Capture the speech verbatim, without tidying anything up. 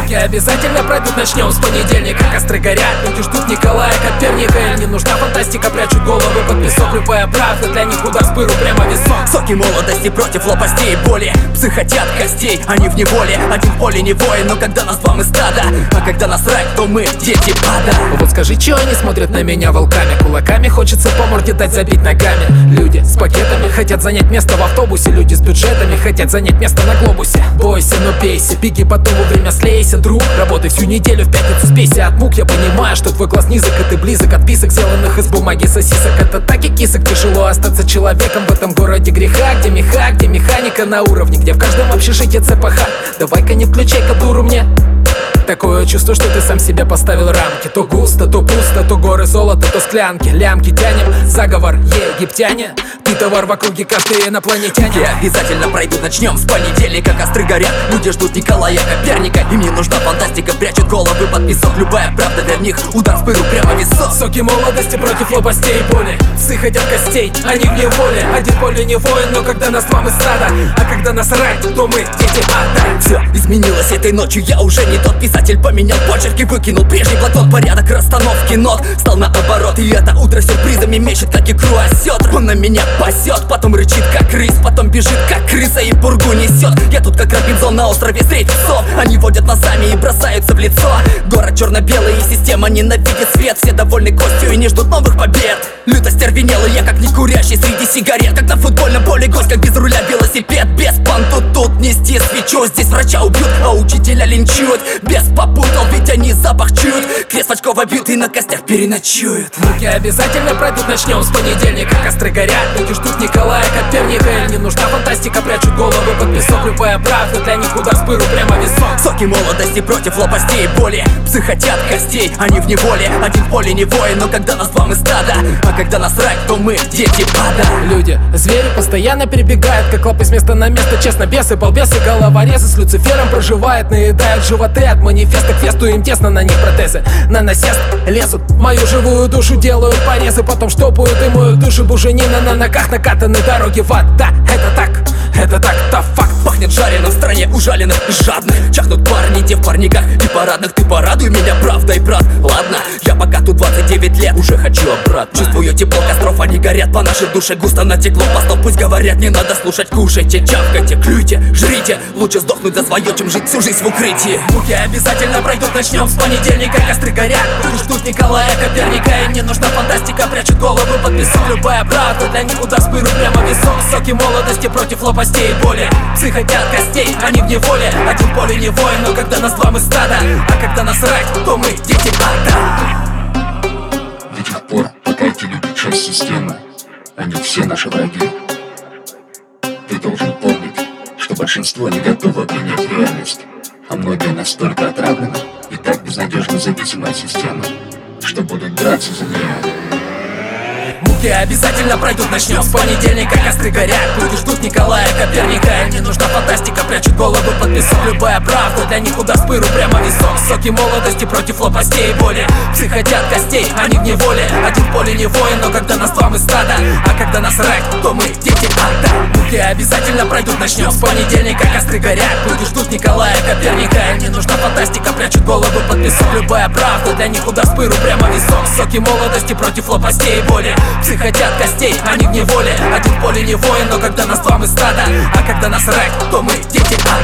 Муки обязательно пройдут, начнем с понедельника. Костры горят, люди ждут Николая Коперника. Им не нужна фантастика, прячут головы под песок. Любая правда для них удар с пыру прямо в висок. Соки молодости против лопастей и боли. Псы хотят костей, они в неволе. Один в поле не воин, но когда нас два мы стадо. А когда насрать, то мы дети ада. Вот скажи, чё они смотрят на меня волками? Кулаками хочется по морде дать, забить ногами. Люди с пакетами хотят занять место в автобусе. Люди с бюджетами хотят занять место на глобусе. Бойся, но пейся, беги потом вовремя слейся, друг. Работай всю неделю, в пятницу спейся от мук. Я понимаю, что твой глаз низок, и ты близок от писок, сделанных из бумаги сосисок. Это так и кисок, тяжело остаться человеком в этом городе греха. Где меха, где механика на уровне, где в каждом общежитии цпх. Давай-ка не включай-ка дуру мне. Такое чувство, что ты сам себе поставил рамки. То густо, то пусто, то горы золота, то склянки. Лямки тянем, заговор, египтяне. Ты товар в округе, каждый инопланетяне. Я обязательно пройду, начнем с понедельника. Костры горят, люди ждут Николая Коперника. Им не нужна фантастика, прячут головы под песок. Любая правда для них удар в пыру прямо в висок. Соки молодости против лопастей и боли. Псы хотят костей, они в неволе. Один поле не воин, но когда нас два мы стадо. А когда нас рать, то мы дети ада. Все изменилось этой ночью, я уже не тот писатель. Писатель поменял почерки, выкинул прежний блокнот. Порядок расстановки нот стал наоборот. И это утро сюрпризами мечет, как икру осетр. Он на меня пасет, потом рычит, как рысь. Потом бежит, как крыса, и пургу несет. Я тут как Робинзон на острове средь псов. Они водят носами и бросаются в лицо. Город черно-белый, и система ненавидит свет. Все довольны костью и не ждут новых побед. Люто стервенелый, я как не курящий среди сигарет. Как на футбольном поле гость, как без руля велосипед. Без понту тут нести свечу. Здесь врача убьют, а учителя линчуют. Без попутал, ведь они запах чуют. Крест в очко вобьют и на костях переночуют. Муки обязательно пройдут, начнем с понедельника. Костры горят, люди ждут Николая Коперника. Им не нужна фантастика, прячут головы под песок. Любая правда для них удар с пыру прямо в висок. Соки молодости против лопастей и боли. Псы хотят костей, они в неволе. Один в поле не воин, но когда нас два мы стадо. А когда насрать, то мы дети ада. Люди, звери постоянно перебегают, как лапы с места на место. Честно, бесы, балбесы, головорезы с Люцифером проживают, наедают животы от манифеста к фесту. Им тесно, на них протезы, на насест лезут в мою живую душу, делают порезы, потом штопают и моют души. Буженина на ногах, накатаны дороги в ад. Да, это так, это так, да факт. Пахнет жареным в стране ужаленных и жадных. Чахнут парни, те в парниках и парадных. Ты порадуй меня правдой, брат. Ладно, я пока тут двадцать девять лет, уже хочу обратно. Чувствую тепло костров, они горят по нашей душе. Густо натекло постов, пусть говорят, не надо слушать. Кушайте, чавкайте, клюйте, жрите. Лучше сдохнуть за свое, чем жить всю жизнь в укрытии. Муки обязательно пройдут, начнем с понедельника. Костры горят, люди ждут Николая Коперника. Им не нужна фантастика, прячут головы под песок. Любая правда для них удар с пыру прямо в висок. Соки молодости против лопастей и боли. Псы хотят костей, они в неволе. Один в поле не воин, но когда нас два мы стадо. А когда насрать, то мы дети ада. До тех пор, пока эти любят часть системы, они все наши враги. Ты должен помнить, что большинство не готово принять реальность, а многие настолько отравлены и так безнадежно зависимы от системы, что будут драться за нее. Муки обязательно пройдут, начнем с понедельника. Костры горят, люди ждут Николая Коперника. Им не нужна фантастика, прячут голову под песок. Любая правда для них удар с пыру прямо в висок. Соки молодости против лопастей и боли. Псы хотят костей, они в неволе. Один в поле не воин, но когда нас два мы стадо. А когда насрать, то мы дети ада. Муки обязательно пройдут, начнем с понедельника. Костры горят, люди ждут Николая Коперника. Им не нужна фантастика, прячут голову под песок. Любая правда для них удар с пыру прямо в висок. Соки молодости против лопастей и боли. Псы хотят костей, они в неволе. Один в поле не воин, но когда нас два мы стадо. А когда насрать, то мы дети ада.